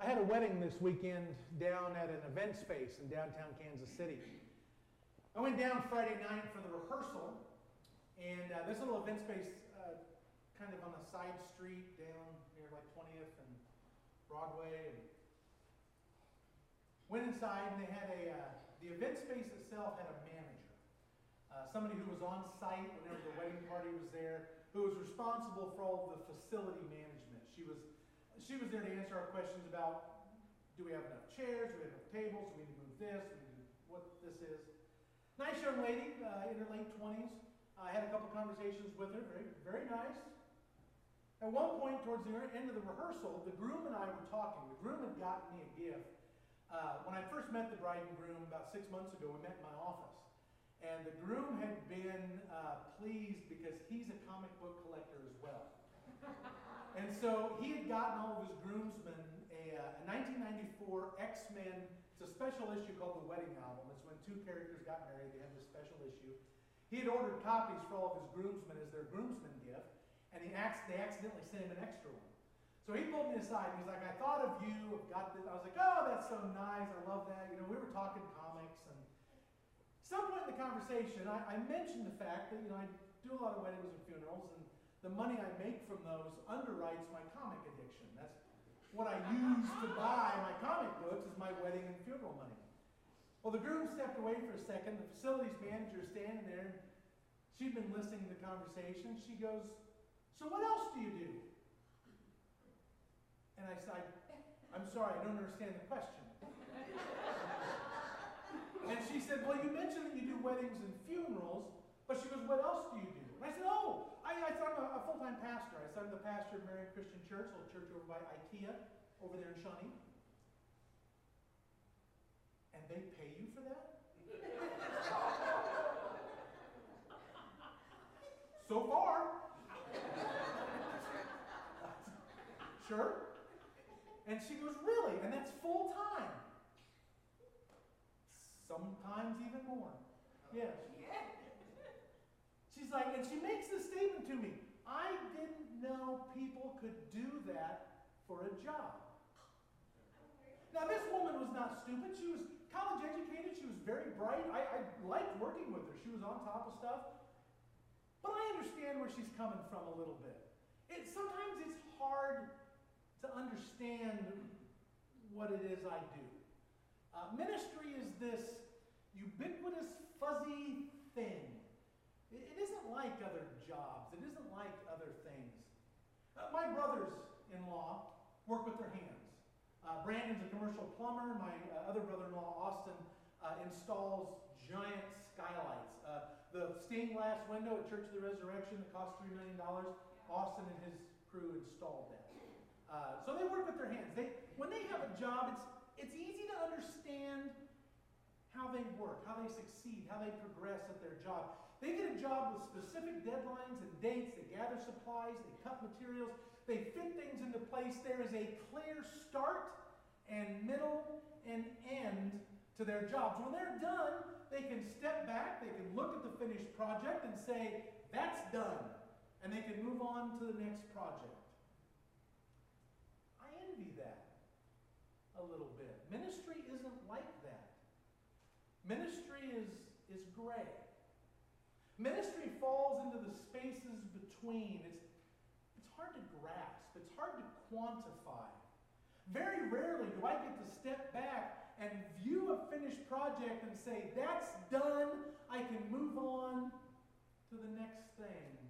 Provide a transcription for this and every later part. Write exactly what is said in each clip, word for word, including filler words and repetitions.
I had a wedding this weekend down at an event space in downtown Kansas City. I went down Friday night for the rehearsal, and uh, this little event space, uh, kind of on a side street down near like twentieth and Broadway. And went inside, and they had a, uh, the event space itself had a manager. Uh, somebody who was on site whenever the wedding party was there, who was responsible for all of the facility management. She was, she was there to answer our questions about, do we have enough chairs, do we have enough tables, do we need to move this, do we need to, what this is. Nice young lady, uh, in her late twenties. I had a couple conversations with her, very, very nice. At one point, towards the end of the rehearsal, the groom and I were talking. The groom had gotten me a gift. Uh, when I first met the bride and groom about six months ago, we met in my office. And the groom had been uh, pleased because he's a comic book collector as well. And so he had gotten all of his groomsmen a, uh, a nineteen ninety-four X-Men, it's a special issue called The Wedding Album. It's when two characters got married, they had this special issue. He had ordered copies for all of his groomsmen as their groomsman gift, and he ac- they accidentally sent him an extra one. So he pulled me aside and he's like, I thought of you, I've got this. I was like, oh, that's so nice, I love that. You know, we were talking comics, and at some point in the conversation, I, I mentioned the fact that, you know, I do a lot of weddings and funerals, and the money I make from those underwrites my comic addiction. That's what I use to buy my comic books, is my wedding and funeral money. Well, the groom stepped away for a second. The facilities manager is standing there, and she'd been listening to the conversation. She goes, so what else do you do? And I said, I'm sorry, I don't understand the question. And she said, well, you mentioned that you do weddings and funerals, but she goes, what else do you do? And I said, oh, I, I said, I'm a, a full-time pastor. I said, I'm the pastor of Marian Christian Church, a little church over by IKEA, over there in Shawnee. And they pay you for that? So far. Sure. And she goes, really? And that's full time? Sometimes even more. Yes. She's like, and she makes this statement to me, I didn't know people could do that for a job. Now, this woman was not stupid. She was college educated. She was very bright. I, I liked working with her. She was on top of stuff. But I understand where she's coming from a little bit. It, sometimes it's hard to understand what it is I do. Uh, ministry is this ubiquitous, fuzzy thing. It, it isn't like other jobs. It isn't like other things. Uh, my brothers-in-law work with their hands. Uh, Brandon's a commercial plumber. My uh, other brother-in-law, Austin, uh, installs giant skylights. Uh, the stained glass window at Church of the Resurrection that cost three million dollars, Austin and his crew installed that. Uh, so they work with their hands. They, when they have a job, it's, it's easy to understand how they work, how they succeed, how they progress at their job. They get a job with specific deadlines and dates. They gather supplies, they cut materials, they fit things into place. There is a clear start and middle and end to their jobs. When they're done, they can step back, they can look at the finished project and say, that's done. And they can move on to the next project. I envy that a little bit. Ministry isn't like that. Ministry is, is gray. Ministry falls into the spaces between. It's, it's hard to grasp. It's hard to quantify. Very rarely do I get to step back and view a finished project and say, that's done. I can move on to the next thing.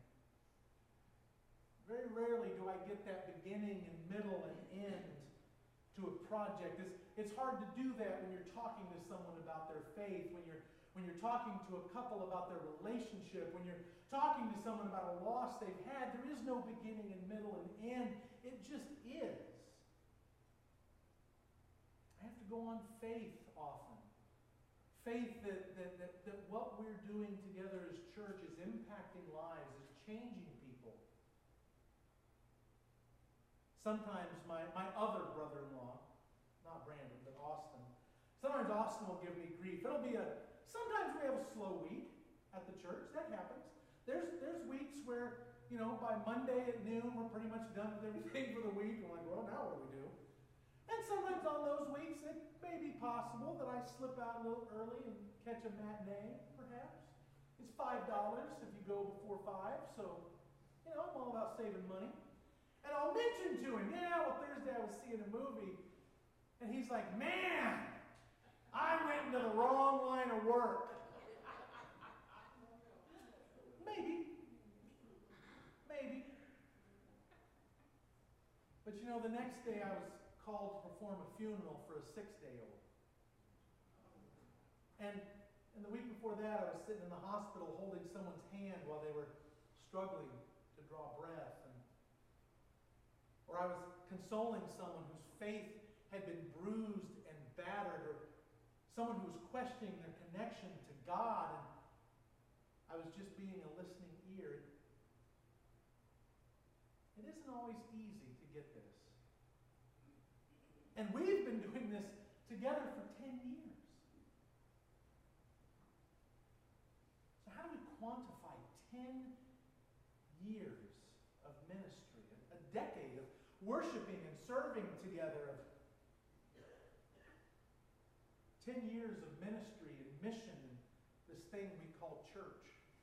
Very rarely do I get that beginning and middle and end to a project. It's, it's hard to do that when you're talking to someone about their faith, when you're, when you're talking to a couple about their relationship, when you're talking to someone about a loss they've had. There is no beginning and middle and end. It just is. I have to go on faith often. Faith that, that, that, that what we're doing together as church is impacting lives, is changing people. Sometimes my, my other brother-in-law, not Brandon, but Austin, sometimes Austin will give me grief. It'll be a, sometimes we have a slow week at the church. That happens. There's, there's weeks where, you know, by Monday at noon, we're pretty much done with everything for the week. And we're like, well, now what do we do? And sometimes on those weeks, it may be possible that I slip out a little early and catch a matinee, perhaps. It's five dollars if you go before five, so, you know, I'm all about saving money. And I'll mention to him, yeah, well, Thursday I was seeing a movie, and he's like, man, I went into the wrong line of work. Maybe. Maybe. But you know, the next day I was called to perform a funeral for a six-day-old. And, and the week before that, I was sitting in the hospital holding someone's hand while they were struggling to draw breath. And, or I was consoling someone whose faith had been bruised and battered, or someone who was questioning their connection to God, and I was just being a listening ear. It isn't always easy to get this. And we've been doing this together for ten years. So how do we quantify ten years of ministry, a decade of worshiping and serving together, of ten years of ministry and mission and this thing we call church?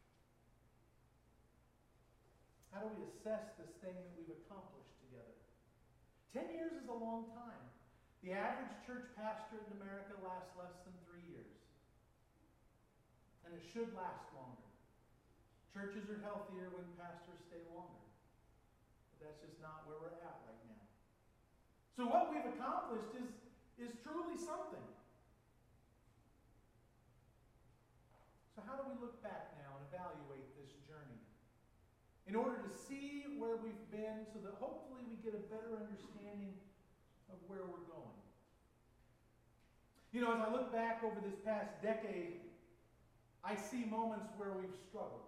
How do we assess this thing that we've accomplished together? Ten years is a long time. The average church pastorate in America lasts less than three years. And it should last longer. Churches are healthier when pastors stay longer. But that's just not where we're at right now. So what we've accomplished is, is truly something. So how do we look back now and evaluate this journey? In order to see where we've been, so that hopefully we get a better understanding of where we're going. You know, as I look back over this past decade, I see moments where we've struggled.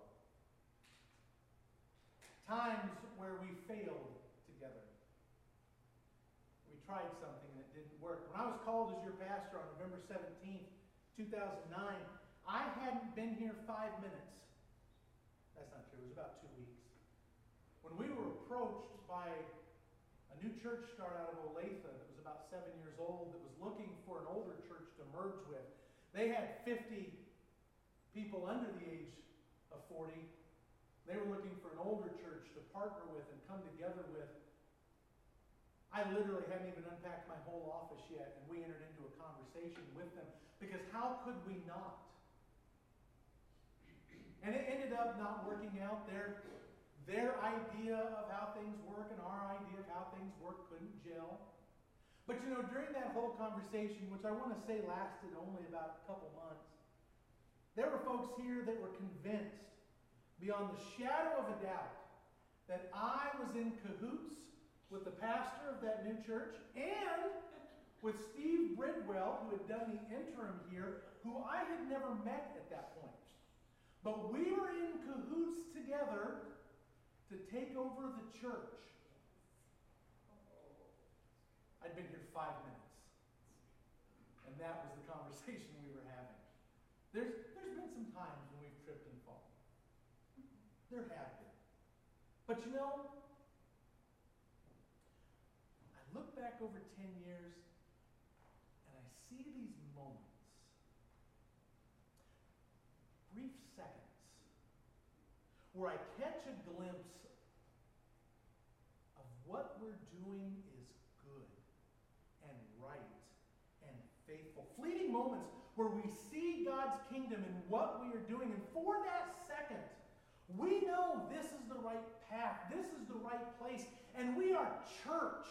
Times where we failed together. We tried something and it didn't work. When I was called as your pastor on November seventeenth, two thousand nine, I hadn't been here five minutes. That's not true. It was about two weeks. When we were approached by a new church start out of Olathe that was about seven years old that was looking for an older church to merge with. They had fifty people under the age of forty. They were looking for an older church to partner with and come together with. I literally hadn't even unpacked my whole office yet, and we entered into a conversation with them, because how could we not? And it ended up not working out. Their, their idea of how things work and our idea of how things work couldn't gel. But you know, during that whole conversation, which I want to say lasted only about a couple months, there were folks here that were convinced, beyond the shadow of a doubt, that I was in cahoots with the pastor of that new church and with Steve Bridwell, who had done the interim here, who I had never met at that point. But we were in cahoots together to take over the church. I'd been here five minutes. And that was the conversation we were having. There's, there's been some times when we've tripped and fallen. There have been. But you know, I look back over ten years and I see these moments, brief seconds, where I catch a glimpse of what we're doing is good and right and faithful. Fleeting moments where we see God's kingdom in what we are doing, and for that second, we know this is the right path, this is the right place, and we are church.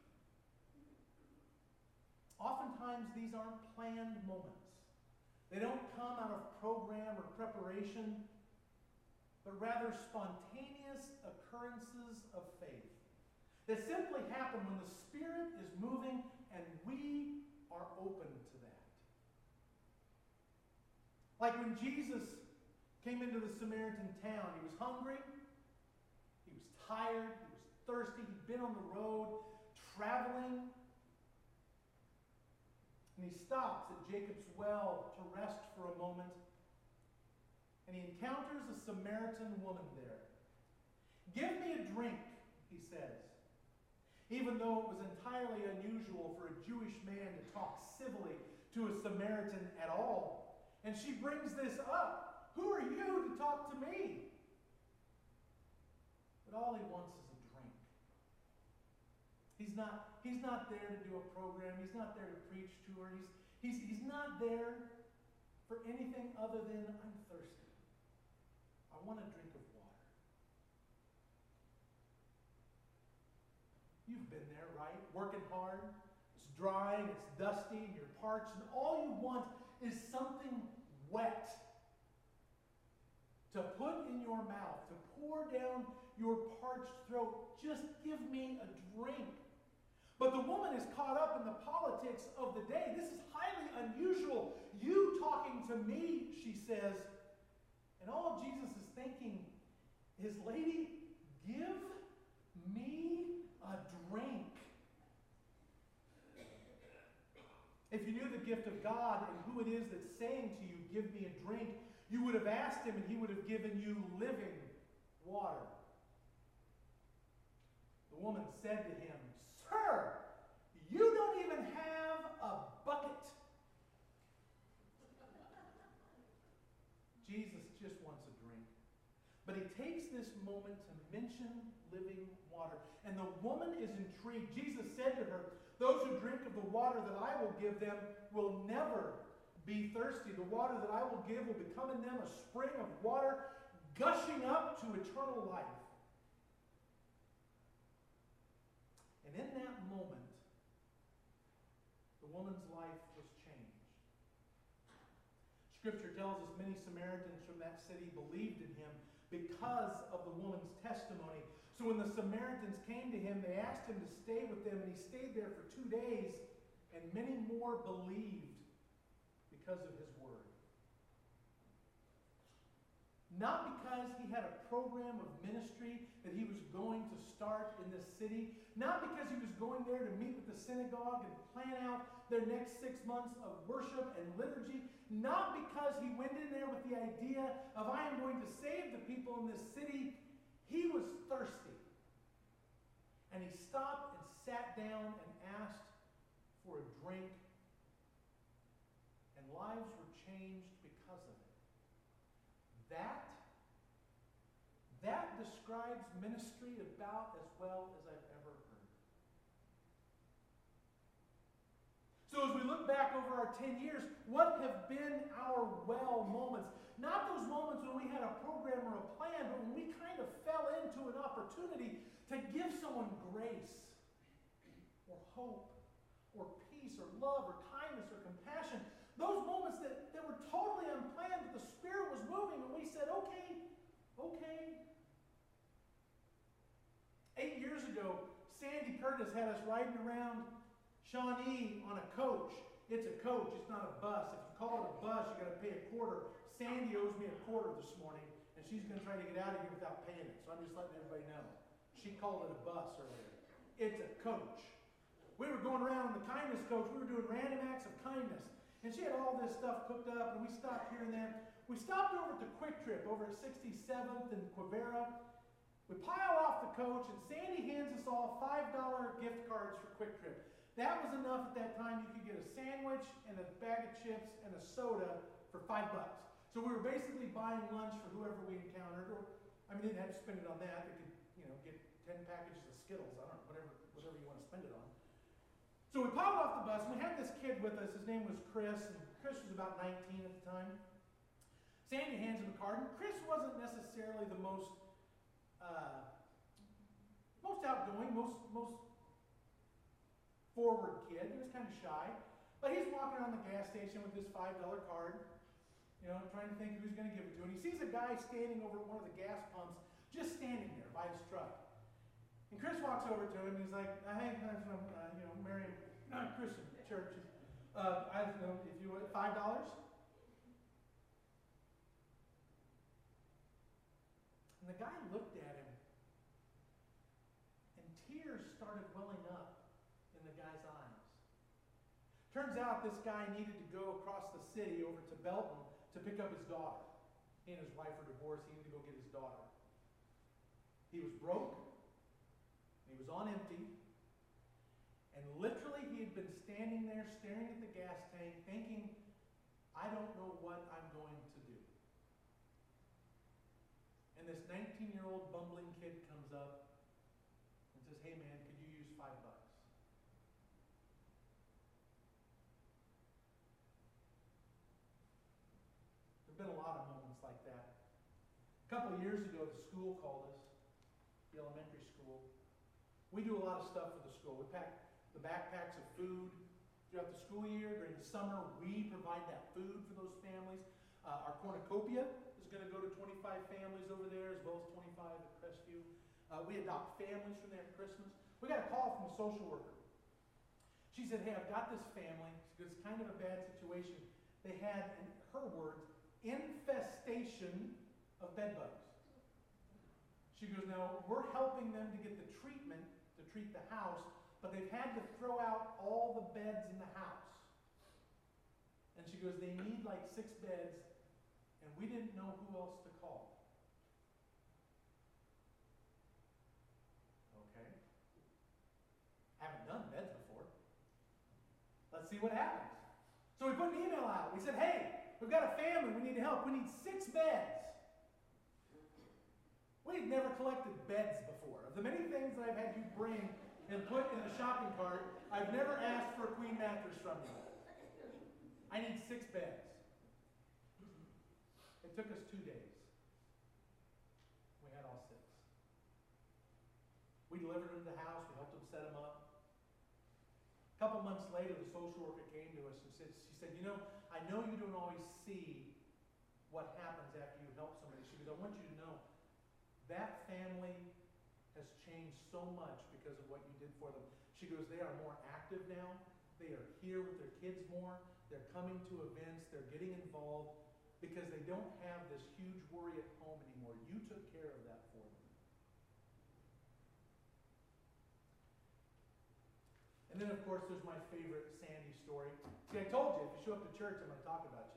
Oftentimes, these aren't planned moments. They don't come out of program or preparation, but rather spontaneous occurrences of faith that simply happen when the Spirit is moving and we are open to that. Like when Jesus came into the Samaritan town, he was hungry, he was tired, he was thirsty, he'd been on the road, traveling, and he stops at Jacob's well to rest for a moment, and he encounters a Samaritan woman there. "Give me a drink," he says. even though it was entirely unusual for a Jewish man to talk civilly to a Samaritan at all. And she brings this up. Who are you to talk to me? But all he wants is a drink. He's not, he's not there to do a program. He's not there to preach to her. He's, he's, he's not there for anything other than, I'm thirsty. I want a drink of water. You've been there, right? Working hard. It's dry and it's dusty and you're parched, and all you want is something wet to put in your mouth, to pour down your parched throat. Just give me a drink. But the woman is caught up in the politics of the day. This is highly unusual. You talking to me, she says. And all Jesus is thinking is, lady, give me a drink. If you knew the gift of God and who it is that's saying to you, give me a drink, you would have asked him and he would have given you living water. The woman said to him, Sir, you don't even have a bucket. Jesus just wants a drink. But he takes this moment to mention living water. And the woman is intrigued. Jesus said to her, those who drink of the water that I will give them will never be thirsty. The water that I will give will become in them a spring of water gushing up to eternal life. And in that moment, the woman's life was changed. Scripture tells us many Samaritans from that city believed in him because of the woman's testimony. So when the Samaritans came to him, they asked him to stay with them, and he stayed there for two days, and many more believed because of his word. Not because he had a program of ministry that he was going to start in this city, not because he was going there to meet with the synagogue and plan out their next six months of worship and liturgy, not because he went in there with the idea of, I am going to save the people in this city. He was thirsty. And he stopped and sat down and asked for a drink. And lives were changed because of it. That, that describes ministry about as well as I've ever heard. So as we look back over our ten years, what have been our well moments? Not those moments when we had a program or a plan, but when we kind of fell into an opportunity to give someone grace or hope or peace or love or kindness or compassion. Those moments that, that were totally unplanned, but the Spirit was moving and we said, okay, okay. Eight years ago, Sandy Curtis had us riding around Shawnee on a coach. It's a coach, it's not a bus. If you call it a bus, you got to pay a quarter. Sandy owes me a quarter this morning, and she's going to try to get out of here without paying it. So I'm just letting everybody know. She called it a bus earlier. It's a coach. We were going around in the kindness coach. We were doing random acts of kindness. And she had all this stuff cooked up, and we stopped here and there. We stopped over at the Quick Trip over at sixty-seventh and Quivira. We pile off the coach, and Sandy hands us all five dollar gift cards for Quick Trip. That was enough at that time. You could get a sandwich and a bag of chips and a soda for five bucks. So we were basically buying lunch for whoever we encountered. Or, I mean, didn't have to spend it on that. We could, you know, get ten packages of Skittles. I don't know, whatever, whatever you want to spend it on. So we piled off the bus, and we had this kid with us. His name was Chris, and Chris was about nineteen at the time. Sandy hands him a card, and Chris wasn't necessarily the most, uh, most outgoing, most, most forward kid. He was kind of shy. But he's walking around the gas station with this five dollar card, you know, trying to think who's going to give it to. And he sees a guy standing over at one of the gas pumps, just standing there by his truck. And Chris walks over to him, and he's like, hey, I'm from, uh, you know, Marion uh, Christian Church. Uh, I don't know, if you would, five dollars? And the guy looked at him, and tears started welling up in the guy's eyes. Turns out this guy needed to go across the city over to Belton to pick up his daughter. He and his wife are divorced. He needed to go get his daughter. He was broke. He was on empty. literally, he had been standing there staring at the gas tank thinking, I don't know what I'm going to do. And this nineteen-year-old bumbling kid comes up and says, hey man, could you use five bucks? There have been a lot of moments like that. A couple of years ago, the school called us, the elementary school. We do a lot of stuff for the school. We pack the backpacks of food throughout the school year. During the summer, we provide that food for those families. Uh, our cornucopia is going to go to twenty-five families over there, as well as twenty-five at Crestview. Uh, we adopt families from there at Christmas. We got a call from a social worker. She said, hey, I've got this family. It's kind of a bad situation. They had, in her words, infestation of bed bugs. She goes, now, we're helping them to get the treatment to treat the house, but they've had to throw out all the beds in the house. And she goes, they need like six beds, and we didn't know who else to call. Okay. Haven't done beds before. Let's see what happens. So we put an email out. We said, hey, we've got a family. We need help. We need six beds. We had never collected beds before. Of the many things that I've had you bring and put in a shopping cart, I've never asked for a queen mattress from you. I need six beds. It took us two days. We had all six. We delivered them to the house. We helped them set them up. A couple months later, the social worker came to us and said, she said, you know, I know you don't always see what happens after you help somebody. She goes, I want you to know that family has changed so much because of what you did for them. She goes, they are more active now. They are here with their kids more. They're coming to events. They're getting involved because they don't have this huge worry at home anymore. You took care of that for them. And then, of course, there's my favorite Sandy story. See, I told you, if you show up to church, I'm going to talk about you.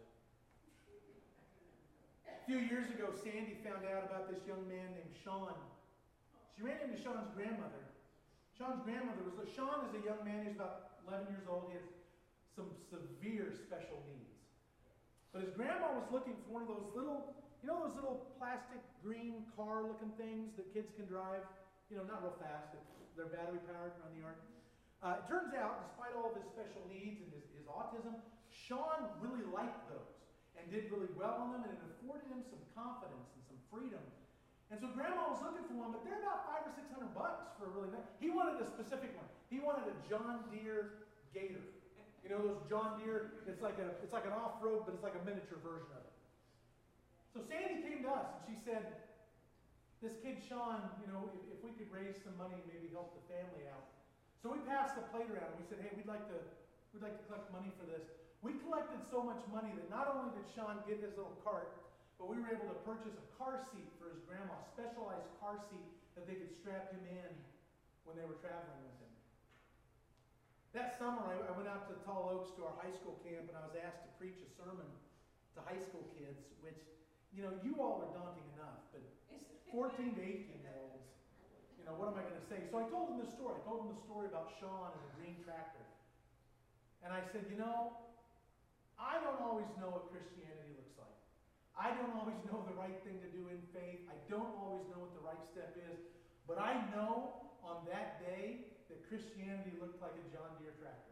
A few years ago, Sandy found out about this young man named Sean. She ran into Sean's grandmother. Sean's grandmother was, Sean is a young man, he's about eleven years old. He has some severe special needs. But his grandma was looking for one of those little, you know those little plastic green car looking things that kids can drive? You know, not real fast, they're battery powered around the yard. Uh, it turns out, despite all of his special needs and his, his autism, Sean really liked those and did really well on them, and it afforded him some confidence and some freedom. And so Grandma was looking for one, but they're about five or six hundred bucks for a really nice. He wanted a specific one. He wanted a John Deere Gator. You know those John Deere? It's like a it's like an off-road, but it's like a miniature version of it. So Sandy came to us and she said, "This kid Sean, you know, if, if we could raise some money, maybe help the family out." So we passed the plate around and we said, "Hey, we'd like to we'd like to collect money for this." We collected so much money that not only did Sean get his little cart, but we were able to purchase a car seat for his grandma, a specialized car seat that they could strap him in when they were traveling with him. That summer, I, I went out to Tall Oaks to our high school camp, and I was asked to preach a sermon to high school kids, which, you know, you all are daunting enough, but fourteen to eighteen-year-olds, you know, what am I going to say? So I told them this story. I told them the story about Sean and the green tractor. And I said, you know, I don't always know what Christianity looks like. I don't always know the right thing to do in faith. I don't always know what the right step is. But I know on that day that Christianity looked like a John Deere tractor.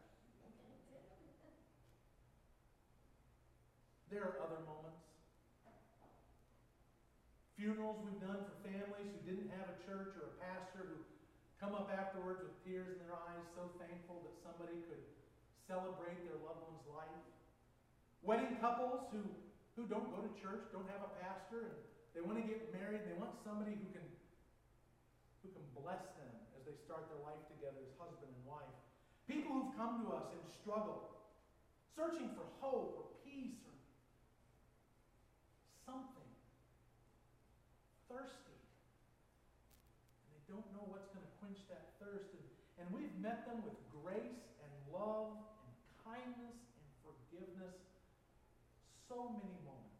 There are other moments. Funerals we've done for families who didn't have a church or a pastor who come up afterwards with tears in their eyes, so thankful that somebody could celebrate their loved one's life. Wedding couples who, who don't go to church, don't have a pastor, and they want to get married, and they want somebody who can, who can bless them as they start their life together as husband and wife. People who've come to us and struggled, searching for hope or peace or something, thirsty. And they don't know what's going to quench that thirst. And, and we've met them with grace and love and kindness and forgiveness. So many moments.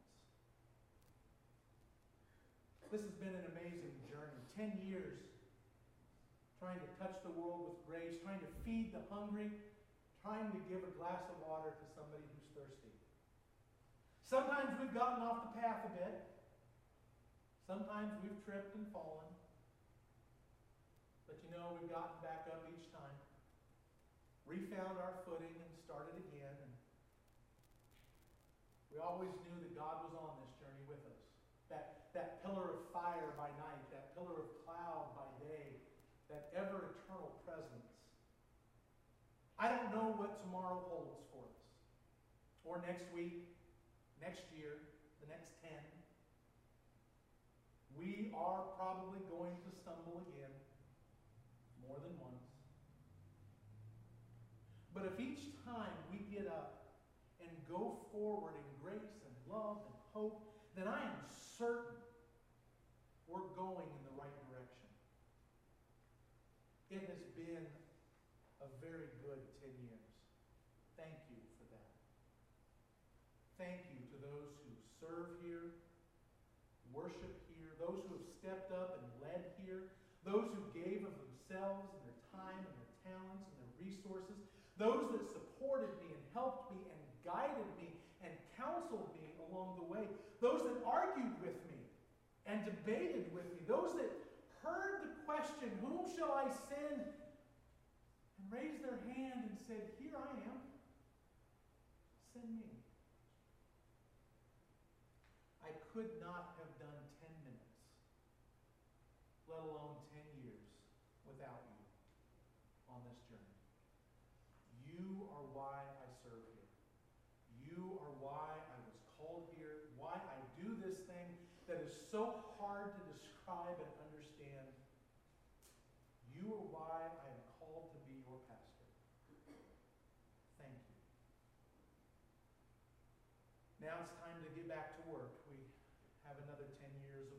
This has been an amazing journey. Ten years trying to touch the world with grace, trying to feed the hungry, trying to give a glass of water to somebody who's thirsty. Sometimes we've gotten off the path a bit. Sometimes we've tripped and fallen. But you know, we've gotten back up each time, refound our footing, and started again. And we always knew that God was on this journey with us. That, that pillar of fire by night, that pillar of cloud by day, that ever-eternal presence. I don't know what tomorrow holds for us, or next week, next year, the next ten. We are probably going to stumble again, more than once. But if each time we get up and go forward in grace and love and hope, then I am certain we're going in the right direction. It has been a very good ten years. Thank you for that. Thank you to those who serve here, worship here, those who have stepped up and led here, those who gave of themselves and their time and their talents and their resources, those that supported me and helped me and guided me and counseled me along the way, those that argued with me and debated with me, those that heard the question, whom shall I send? And raised their hand and said, here I am. Send me. I could not have done ten minutes, let alone ten years, without you on this journey. You are why I serve here. You are why I was called here, why I do this thing that is so hard to describe and understand. You are why I am called to be your pastor. Thank you. Now it's time to get back to work. We have another ten years